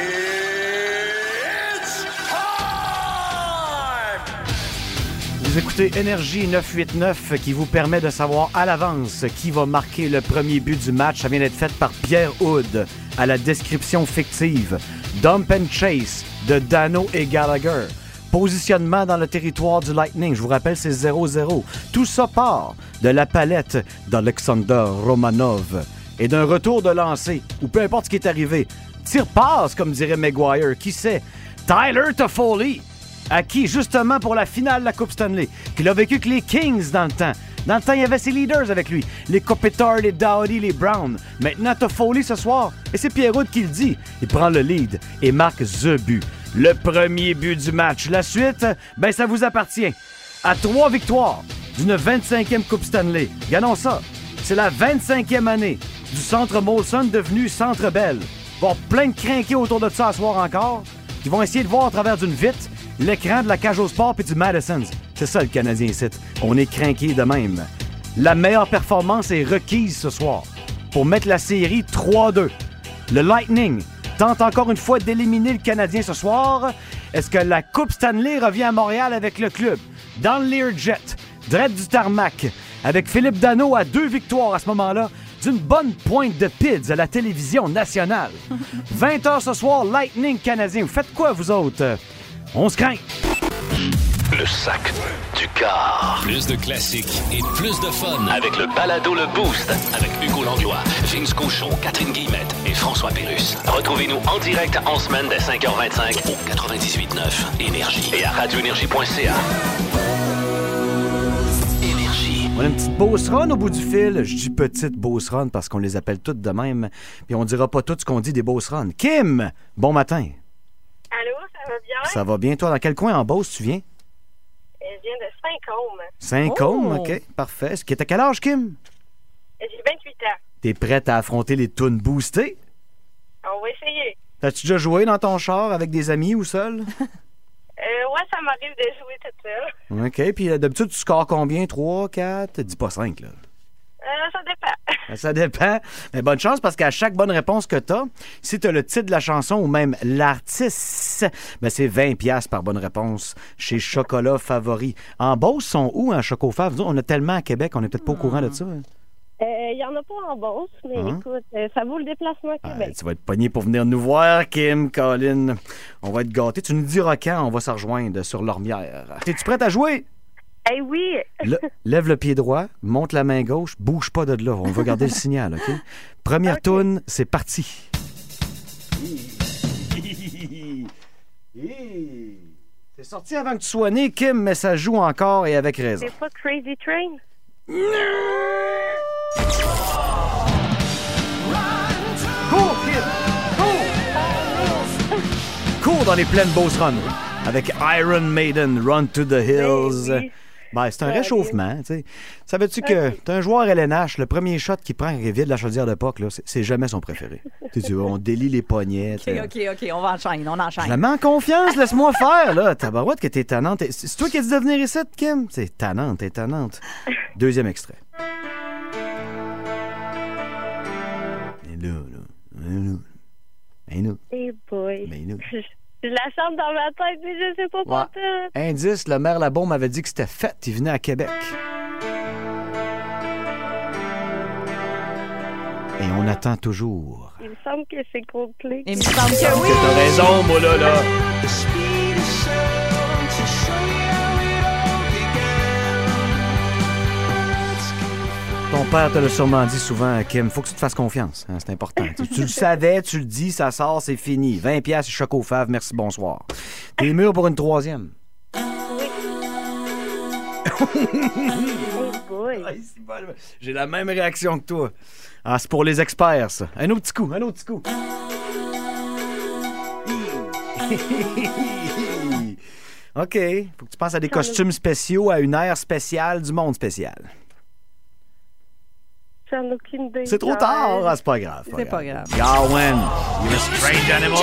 Vous écoutez Énergie 989 qui vous permet de savoir à l'avance qui va marquer le premier but du match. Ça vient d'être fait par Pierre Houd à la description fictive. Dump and Chase de Dano et Gallagher. Positionnement dans le territoire du Lightning. Je vous rappelle, c'est 0-0. Tout ça part de la palette d'Alexander Romanov et d'un retour de lancer, ou peu importe ce qui est arrivé. Tire-passe, comme dirait Maguire. Qui sait? Tyler Toffoli, acquis justement pour la finale de la Coupe Stanley, qu'il a vécu avec les Kings dans le temps. Dans le temps, il y avait ses leaders avec lui. Les Kopitar, les Doughty, les Brown. Maintenant, Toffoli ce soir. Et c'est Pierre Houd qui le dit. Il prend le lead et marque the but. Le premier but du match. La suite, ben ça vous appartient. À 3 victoires d'une 25e Coupe Stanley. Regardons ça. C'est la 25e année du Centre Molson devenu Centre Bell. Bon, plein de crinqués autour de ça à soir encore. Ils vont essayer de voir à travers d'une vitre l'écran de la Cage au Sport et du Madison. C'est ça le Canadien ici. On est crinqué de même. La meilleure performance est requise ce soir pour mettre la série 3-2. Le Lightning tente encore une fois d'éliminer le Canadien ce soir. Est-ce que la Coupe Stanley revient à Montréal avec le club? Dans le Learjet, drette du tarmac, avec Philippe Dano à 2 victoires à ce moment-là, d'une bonne pointe de PIDS à la télévision nationale. 20h ce soir, Lightning Canadien. Vous faites quoi, vous autres? On se craint. Le sac du car. Plus de classiques et plus de fun avec le balado Le Boost avec Hugo Langlois, Vince Cochon, Catherine Guillemette et François Pérusse. Retrouvez-nous en direct en semaine dès 5h25 au 98.9 Énergie et à radioénergie.ca. Énergie. On a une petite Beauce Run au bout du fil. Je dis petite Beauce Run parce qu'on les appelle toutes de même. Puis on dira pas tout ce qu'on dit des Beauce Run. Kim, bon matin. Allô, ça va bien? Ça va bien, toi? Dans quel coin en Beauce tu viens? Je viens de Saint-Côme. Saint-Côme, OK, parfait. Qui est à quel âge, Kim? J'ai 28 ans. T'es prête à affronter les tunes boostées? On va essayer. T'as-tu déjà joué dans ton char avec des amis ou seul? Ouais, ça m'arrive de jouer toute seule. OK, puis d'habitude, tu scores combien? 3, 4? Dis pas 5, là. Ça dépend. Ça dépend. Mais bonne chance parce qu'à chaque bonne réponse que t'as, si t'as le titre de la chanson ou même l'artiste, ben c'est 20$ par bonne réponse chez Chocolat Favori. En Beauce, sont où un Choco Fav? On a tellement à Québec, on n'est peut-être pas au courant de ça. Il n'y en a pas en Beauce, mais écoute, ça vaut le déplacement à Québec. Tu vas être pogné pour venir nous voir, Kim, Colin. On va être gâtés. Tu nous diras quand on va se rejoindre sur l'Ormière. Es-tu prête à jouer? Eh oui! Lève le pied droit, monte la main gauche, bouge pas de là. On va garder le signal, OK? Première toune, c'est parti. C'est sorti avant que tu sois né, Kim, mais ça joue encore et avec raison. C'est pas Crazy Train? Cours, Kim! Cours! Cours dans les plaines Beauce Run avec Iron Maiden, Run to the Hills. Oui. Ben, c'est un réchauffement, tu sais. Savais-tu que t'as un joueur LNH, le premier shot qu'il prend il vide la chaudière de POC, là, c'est jamais son préféré. Tu vois, on délie les poignets. OK, on enchaîne. Je la mets en confiance, laisse-moi faire, là. Tabarouette que t'es tannante. C'est toi qui as dit de venir ici, Kim? T'es tannante. Deuxième extrait. Et là. Hey boy. Mais nous. Je la chante dans ma tête, mais je sais pas pourquoi. Indice, le maire Labaume m'avait dit que c'était fait. Il venait à Québec. Et on attend toujours. Il me semble que c'est Coldplay. Il me semble que oui. T'as raison, moi, là. Ton père te l'a sûrement dit souvent, Kim. Faut que tu te fasses confiance. Hein, c'est important. Tu le savais, tu le dis, ça sort, c'est fini. 20$ choc au fave. Merci, bonsoir. T'es mûr pour une troisième. Oh boy. J'ai la même réaction que toi. Ah, c'est pour les experts, ça. Un autre petit coup. OK. Faut que tu penses à des costumes spéciaux, à une ère spéciale du monde spécial. J'en ai aucune idée. C'est trop tard. Ah, c'est pas grave. C'est pas grave. Garwin, you're a strange animal.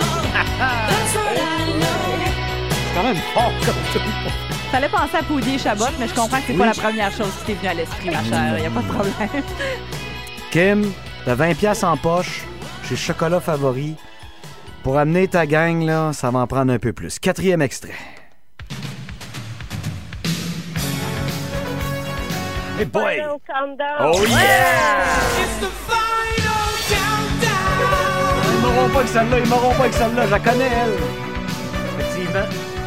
C'est quand même fort comme tout. Fallait penser à Poudy et Chabot, mais je comprends que c'est pas la première chose qui t'est venue à l'esprit, ma chère. Y a pas de problème. Kim, t'as 20$ en poche chez Chocolat Favori. Pour amener ta gang, là, ça va en prendre un peu plus. 4e extrait. Hey boy! Final countdown. Oh yeah! Ils m'auront pas avec celle-là, je la connais, elle. Effectivement.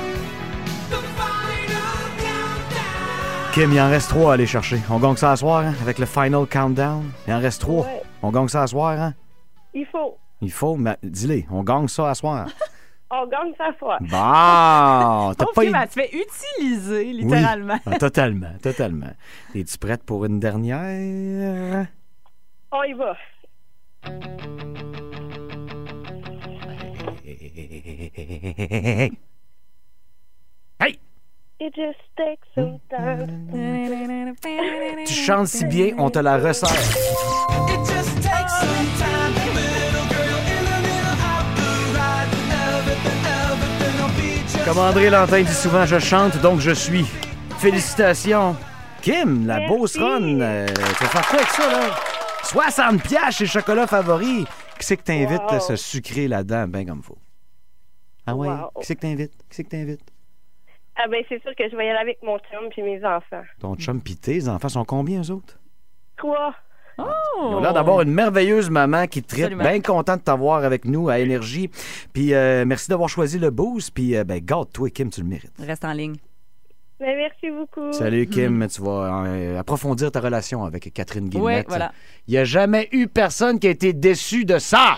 Kim, il en reste 3 à aller chercher. On gagne ça à soir, hein, avec le Final Countdown. Il en reste 3. Ouais. On gagne ça à soir, hein? Il faut, mais dis-le, on gagne ça à soir. On gagne sa foi. Bon! T'as pas tu fais utiliser, littéralement. Oui. Ah, totalement. Es-tu prête pour une dernière? On y va. Hey! It just takes some time. Tu chantes si bien, on te la resserre. It just takes some time. Little girl in the middle of the ride. Everything will be. Comme André Lantin dit souvent, je chante, donc je suis. Félicitations. Kim, la Beauce Run, tu vas faire quoi avec ça, là? 60$ chez Chocolat Favori. Qui c'est que t'invites à se sucrer là-dedans, ben comme faut? Ah ouais? Wow. Qui c'est que t'invites? Ah ben c'est sûr que je vais y aller avec mon chum puis mes enfants. Ton chum pis tes enfants sont combien, eux autres? 3. Oh! Ils ont l'air d'avoir une merveilleuse maman qui trippe. Absolument. Bien content de t'avoir avec nous à Énergie. Puis merci d'avoir choisi le boost. Puis garde-toi, Kim, tu le mérites. Reste en ligne. Mais merci beaucoup. Salut, Kim. Tu vas approfondir ta relation avec Catherine Guillemette. Oui, voilà. Il n'y a jamais eu personne qui a été déçu de ça.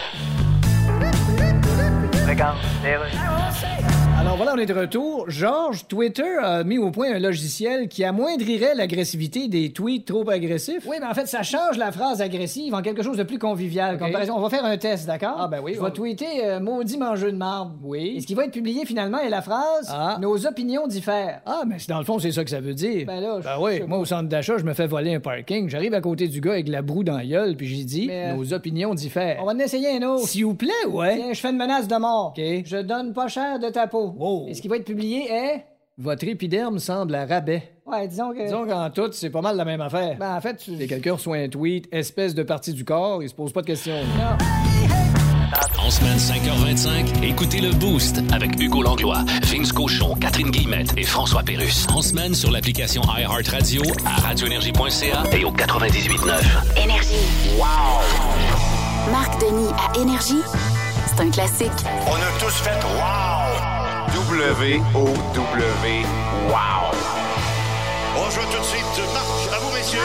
Regarde, Alors voilà, on est de retour. Georges, Twitter a mis au point un logiciel qui amoindrirait l'agressivité des tweets trop agressifs. Oui, mais en fait, ça change la phrase agressive en quelque chose de plus convivial. Comme par exemple, on va faire un test, d'accord? Ah, ben oui. Je vais tweeter maudit mangeux de marde. Oui. Et ce qui va être publié finalement est la phrase Nos opinions diffèrent. Ah, mais dans le fond, c'est ça que ça veut dire. Ben là, oui, moi au centre d'achat, je me fais voler un parking. J'arrive à côté du gars avec la broue dans la gueule, puis j'ai dit nos opinions diffèrent. On va en essayer un autre. S'il vous plaît, ouais. Tiens, je fais une menace de mort. OK. Je donne pas cher de ta peau. Wow. Et ce qui va être publié est... Votre épiderme semble à rabais. Ouais, disons qu'en tout, c'est pas mal la même affaire. Ben, en fait, Si quelqu'un reçoit un tweet, espèce de partie du corps, il se pose pas de questions. En semaine 5h25, écoutez le Boost avec Hugo Langlois, Vince Cochon, Catherine Guillemette et François Pérusse. En semaine sur l'application iHeartRadio, à radioénergie.ca et au 98.9. Énergie. Wow! Marc Denis à Énergie, c'est un classique. On a tous fait wow! W-O-W, wow! On joue tout de suite Marc, à vous, messieurs!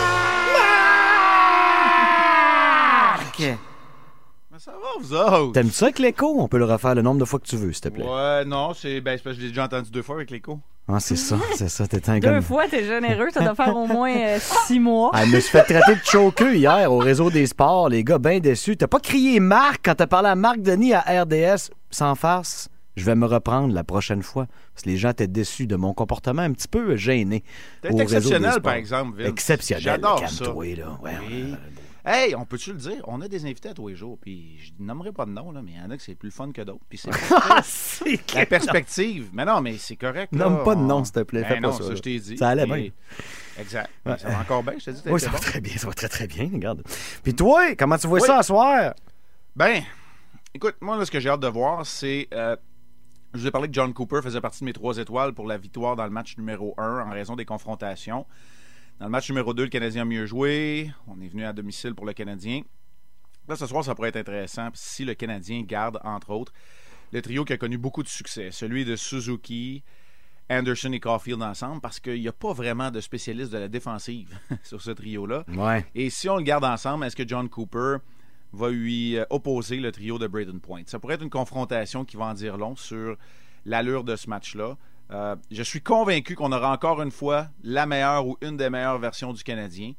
Marc! Mais ça va, vous autres? T'aimes ça avec l'écho? On peut le refaire le nombre de fois que tu veux, s'il te plaît. Ouais, non, c'est parce que je l'ai déjà entendu 2 fois avec l'écho. Ah, c'est ça. T'es un 2 fois, t'es généreux. Ça doit faire au moins 6 mois. Ah, je me suis fait traiter de choqueux hier au réseau des sports. Les gars, bien déçus. T'as pas crié Marc quand t'as parlé à Marc Denis à RDS sans farce? Je vais me reprendre la prochaine fois. Parce que les gens étaient déçus de mon comportement un petit peu gêné. T'es exceptionnel, par exemple, Vince. Exceptionnel. J'adore ça. Calme-toi, là. Ouais, oui. Hey, on peut-tu le dire? On a des invités à tous les jours, puis je nommerai pas de nom, là, mais il y en a que c'est plus le fun que d'autres. Puis c'est la perspective. Mais non, mais c'est correct. Nomme pas de nom, s'il te plaît. Fais non, pas ça. Je t'ai dit. Ça allait bien. Exact. Ouais. Ça va encore bien, je te dis. Oui, ça va très bien. Ça va très, très bien. Regarde. Puis toi, comment tu vois ça à soir? Ben, écoute, moi, là, ce que j'ai hâte de voir, c'est Je vous ai parlé que John Cooper faisait partie de mes 3 étoiles pour la victoire dans le match numéro 1 en raison des confrontations. Dans le match numéro 2, le Canadien a mieux joué. On est venu à domicile pour le Canadien. Là, ce soir, ça pourrait être intéressant si le Canadien garde, entre autres, le trio qui a connu beaucoup de succès. Celui de Suzuki, Anderson et Caulfield ensemble, parce qu'il n'y a pas vraiment de spécialiste de la défensive sur ce trio-là. Ouais. Et si on le garde ensemble, est-ce que John Cooper va lui opposer le trio de Brayden Point? Ça pourrait être une confrontation qui va en dire long sur l'allure de ce match-là. Je suis convaincu qu'on aura encore une fois la meilleure ou une des meilleures versions du Canadien.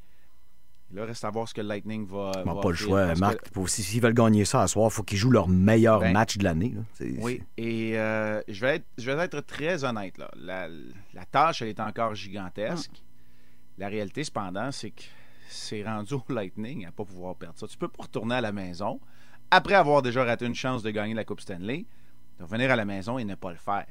Là, reste à voir ce que le Lightning va pas offrir, le choix, Marc. Que... S'ils veulent gagner ça à soir, il faut qu'ils jouent leur meilleur match de l'année. Oui, et je vais être très honnête. Là. La tâche, elle est encore gigantesque. La réalité, cependant, c'est que c'est rendu au Lightning à ne pas pouvoir perdre ça. Tu ne peux pas retourner à la maison, après avoir déjà raté une chance de gagner la Coupe Stanley, de revenir à la maison et ne pas le faire.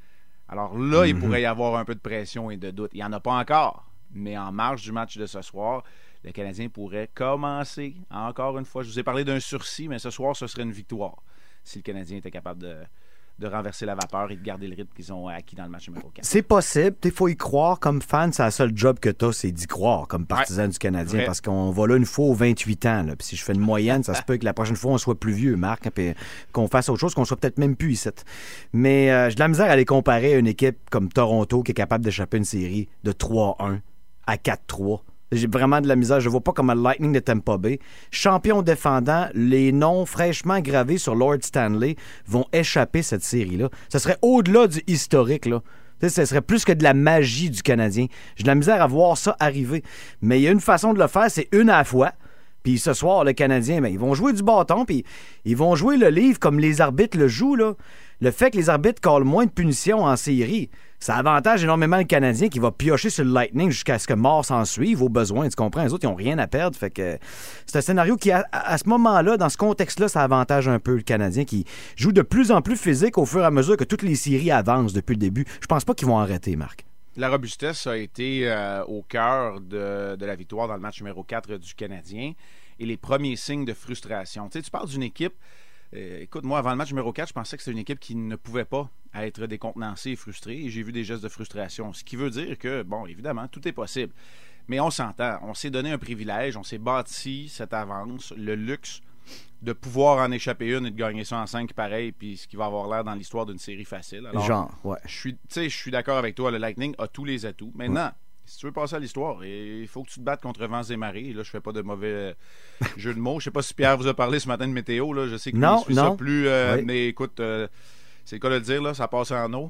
Alors là, il pourrait y avoir un peu de pression et de doute. Il n'y en a pas encore, mais en marge du match de ce soir, le Canadien pourrait commencer, encore une fois, je vous ai parlé d'un sursis, mais ce soir, ce serait une victoire si le Canadien était capable de renverser la vapeur et de garder le rythme qu'ils ont acquis dans le match numéro 4. C'est possible. Il faut y croire. Comme fan, c'est la seule job que tu as, c'est d'y croire comme partisan du Canadien. Parce qu'on va là une fois aux 28 ans. Là. Puis si je fais une moyenne, ça se peut que la prochaine fois, on soit plus vieux, Marc, hein, puis qu'on fasse autre chose, qu'on soit peut-être même plus ici. Mais j'ai de la misère à les comparer à une équipe comme Toronto qui est capable d'échapper une série de 3-1 à 4-3. J'ai vraiment de la misère. Je ne vois pas comment le Lightning de Tampa Bay, champion défendant, les noms fraîchement gravés sur Lord Stanley vont échapper cette série-là. Ce serait au-delà du historique, là. Ce serait plus que de la magie du Canadien. J'ai de la misère à voir ça arriver. Mais il y a une façon de le faire, c'est une à la fois. Puis ce soir, le Canadien, ils vont jouer du bâton, puis ils vont jouer le livre comme les arbitres le jouent, là. Le fait que les arbitres collent moins de punitions en série, ça avantage énormément le Canadien qui va piocher sur le Lightning jusqu'à ce que mort s'en suive au besoin. Tu comprends? Les autres, ils n'ont rien à perdre. Fait que c'est un scénario qui, à ce moment-là, dans ce contexte-là, ça avantage un peu le Canadien qui joue de plus en plus physique au fur et à mesure que toutes les séries avancent depuis le début. Je pense pas qu'ils vont arrêter, Marc. La robustesse a été au cœur de la victoire dans le match numéro 4 du Canadien et les premiers signes de frustration. Tu sais, tu parles d'une équipe... écoute, moi, avant le match numéro 4, je pensais que c'était une équipe qui ne pouvait pas être décontenancée et frustrée. Et j'ai vu des gestes de frustration. Ce qui veut dire que, bon, évidemment, tout est possible. Mais on s'entend. On s'est donné un privilège. On s'est bâti cette avance, le luxe de pouvoir en échapper une et de gagner ça en 5 pareil, puis ce qui va avoir l'air dans l'histoire d'une série facile. Alors, genre, ouais. Je suis d'accord avec toi. Le Lightning a tous les atouts. Maintenant, si tu veux passer à l'histoire, il faut que tu te battes contre vents et marées. Et là, je fais pas de mauvais jeu de mots. Je sais pas si Pierre vous a parlé ce matin de météo. Là. Je sais que lui, ça plus. Mais écoute, c'est le cas de le dire, là, ça passe en eau.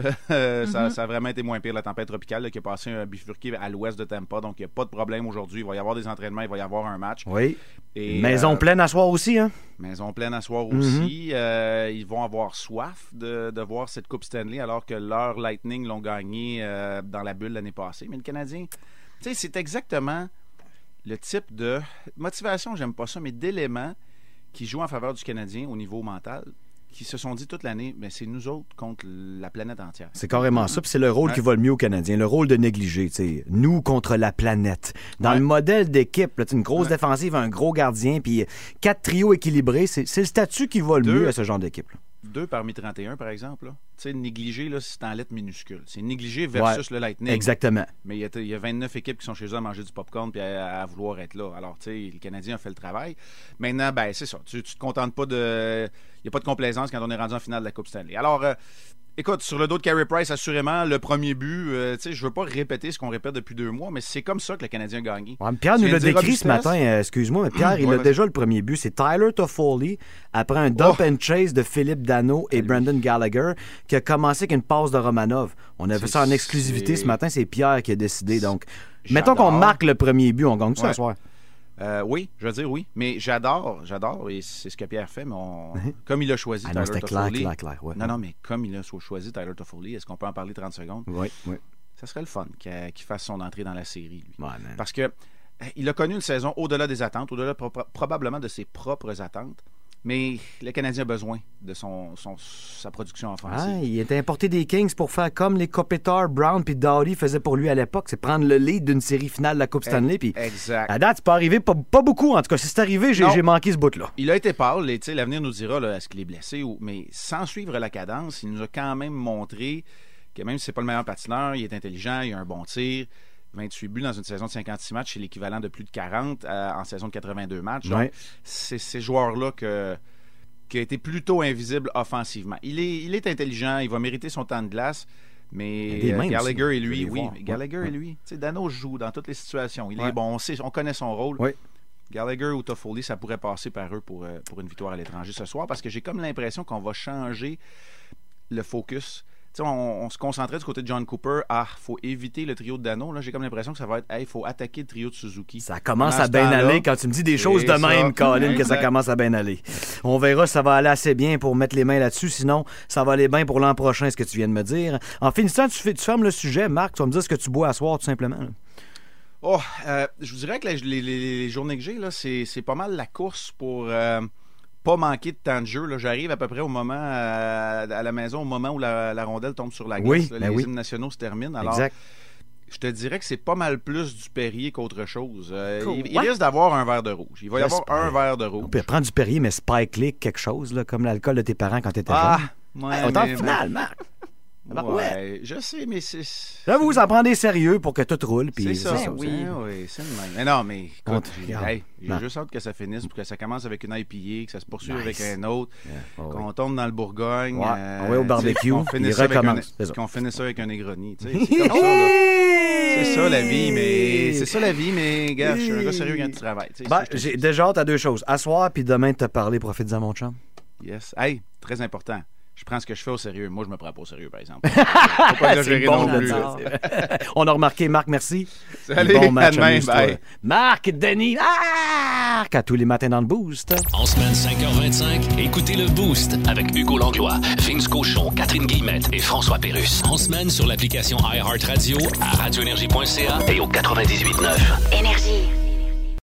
Ça a vraiment été moins pire, la tempête tropicale là, qui a passé un bifurqué à l'ouest de Tampa. Donc, il n'y a pas de problème aujourd'hui. Il va y avoir des entraînements, il va y avoir un match. Oui. Et, maison pleine à soir aussi, hein? Maison pleine à soir aussi. Ils vont avoir soif de voir cette Coupe Stanley alors que leur Lightning l'ont gagné dans la bulle l'année passée. Mais le Canadien, tu sais, c'est exactement le type de motivation, j'aime pas ça, mais d'éléments qui jouent en faveur du Canadien au niveau mental, qui se sont dit toute l'année, mais c'est nous autres contre la planète entière. C'est carrément ça, puis c'est le rôle qui va le mieux aux Canadiens, le rôle de négliger, tu sais, nous contre la planète. Dans le modèle d'équipe, là, une grosse défensive, un gros gardien, puis 4 trios équilibrés, c'est le statut qui va le mieux à ce genre d'équipe. 2 parmi 31, par exemple. Tu sais, négliger, là, c'est en lettres minuscules. C'est négliger versus le Lightning. Exactement. Mais il y a 29 équipes qui sont chez eux à manger du popcorn puis à vouloir être là. Alors, tu sais, le Canadien a fait le travail. Maintenant, ben c'est ça. Tu te contentes pas de... Il n'y a pas de complaisance quand on est rendu en finale de la Coupe Stanley. Alors... écoute, sur le dos de Carey Price, assurément, le premier but, tu sais, je veux pas répéter ce qu'on répète depuis 2 mois, mais c'est comme ça que le Canadien a gagné. Ouais, Pierre nous l'a décrit ce matin, excuse-moi, mais Pierre, il a déjà le premier but. C'est Tyler Toffoli, après un dump and chase de Philippe Danault et Brendan Gallagher, qui a commencé avec une passe de Romanov. On a vu ça en exclusivité ce matin, c'est Pierre qui a décidé. Donc, mettons qu'on marque le premier but, on gagne ça ce soir. Oui, je veux dire oui. Mais j'adore, et c'est ce que Pierre fait, mais comme il a choisi Tyler Toffoli... clair, ouais. Non, mais comme il a choisi Tyler Toffoli, est-ce qu'on peut en parler 30 secondes? Oui. Ça serait le fun qu'il fasse son entrée dans la série, lui. Ouais, parce que il a connu une saison au-delà des attentes, au-delà probablement de ses propres attentes, Mais le Canadien a besoin de sa production offensive. Ah, il était importé des Kings pour faire comme les Kopitar, Brown puis Doughty faisaient pour lui à l'époque. C'est prendre le lead d'une série finale de la Coupe Stanley. Puis exact. À date, c'est pas arrivé, pas beaucoup. En tout cas, si c'est arrivé, j'ai manqué ce bout-là. Il a été pâle. Et, l'avenir nous dira là, est-ce qu'il est blessé. Mais sans suivre la cadence, il nous a quand même montré que même si c'est pas le meilleur patineur, il est intelligent, il a un bon tir. 28 buts dans une saison de 56 matchs, c'est l'équivalent de plus de 40 en saison de 82 matchs. Donc, c'est ces joueurs-là qui a été plutôt invisible offensivement. Il est intelligent, il va mériter son temps de glace, mais Gallagher et lui, Gallagher et lui. Dano joue dans toutes les situations. Il est bon, on connaît son rôle. Oui. Gallagher ou Toffoli, ça pourrait passer par eux pour une victoire à l'étranger ce soir, parce que j'ai comme l'impression qu'on va changer le focus. On se concentrait du côté de John Cooper. Faut éviter le trio de Dano. Là, j'ai comme l'impression que ça va être il faut attaquer le trio de Suzuki. Ça commence à bien aller quand tu me dis des choses de même, Colin, que ça commence à bien aller. On verra si ça va aller assez bien pour mettre les mains là-dessus. Sinon, ça va aller bien pour l'an prochain, ce que tu viens de me dire. En finissant, tu fermes le sujet, Marc. Tu vas me dire ce que tu bois à soir, tout simplement. Je vous dirais que les journées que j'ai, là, c'est pas mal la course pour... pas manquer de temps de jeu. Là. J'arrive à peu près au moment à la maison, au moment où la rondelle tombe sur la glace. Les hymnes nationaux se terminent. Alors, je te dirais que c'est pas mal plus du Perrier qu'autre chose. Il risque d'avoir un verre de rouge. Il va y avoir un verre de rouge. On peut prendre du Perrier, mais Spike Lee, quelque chose, là, comme l'alcool de tes parents quand t'étais jeune. Autant final, Marc. Ouais, je sais, mais c'est... J'avoue, ça prend des sérieux pour que tout roule. Puis c'est ça. Oui, c'est le même. Mais non, mais écoute, j'ai juste hâte que ça finisse, pour que ça commence avec une IPA, que ça se poursuive avec un autre, qu'on tombe dans le Bourgogne. Au barbecue, qu'on finisse ça avec un Negroni. C'est comme ça, là. C'est ça la vie, mais gars, je suis un gars sérieux quand tu travailles. J'ai déjà hâte à deux choses. Asseoir, puis demain, te parler, profite-en, mon chum. Yes. Hey, très important. Je prends ce que je fais au sérieux. Moi, je me prends pas au sérieux, par exemple. Faut pas exagérer non plus. On a remarqué, Marc, merci. Salut, bon match à demain, Marc, Denis, Marc, à tous les matins dans le Boost. En semaine 5h25, écoutez le Boost avec Hugo Langlois, Vince Cochon, Catherine Guillemette et François Pérusse. En semaine sur l'application iHeartRadio, à radioénergie.ca et au 98.9. Énergie.